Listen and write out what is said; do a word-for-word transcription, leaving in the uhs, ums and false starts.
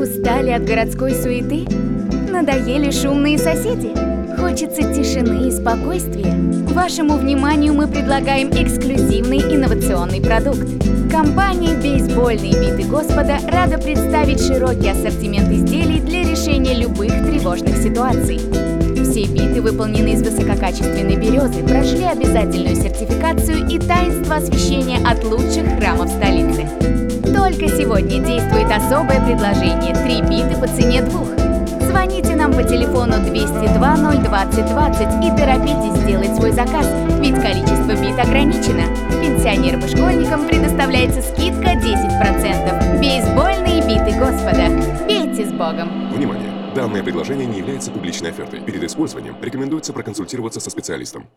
Устали от городской суеты? Надоели шумные соседи? Хочется тишины и спокойствия? Вашему вниманию мы предлагаем эксклюзивный инновационный продукт. Компания «Бейсбольные биты Господа» рада представить широкий ассортимент изделий для решения любых тревожных ситуаций. Все биты выполнены из высококачественной березы, прошли обязательную сертификацию и таинство освящения от лучших храмов столицы. Только сегодня действует особое предложение – три биты по цене двух. Звоните нам по телефону двести два ноль двадцать двадцать и торопитесь сделать свой заказ, ведь количество бит ограничено. Пенсионерам и школьникам предоставляется скидка десять процентов. Бейсбольные биты Господа. Пейте с Богом! Внимание! Данное предложение не является публичной офертой. Перед использованием рекомендуется проконсультироваться со специалистом.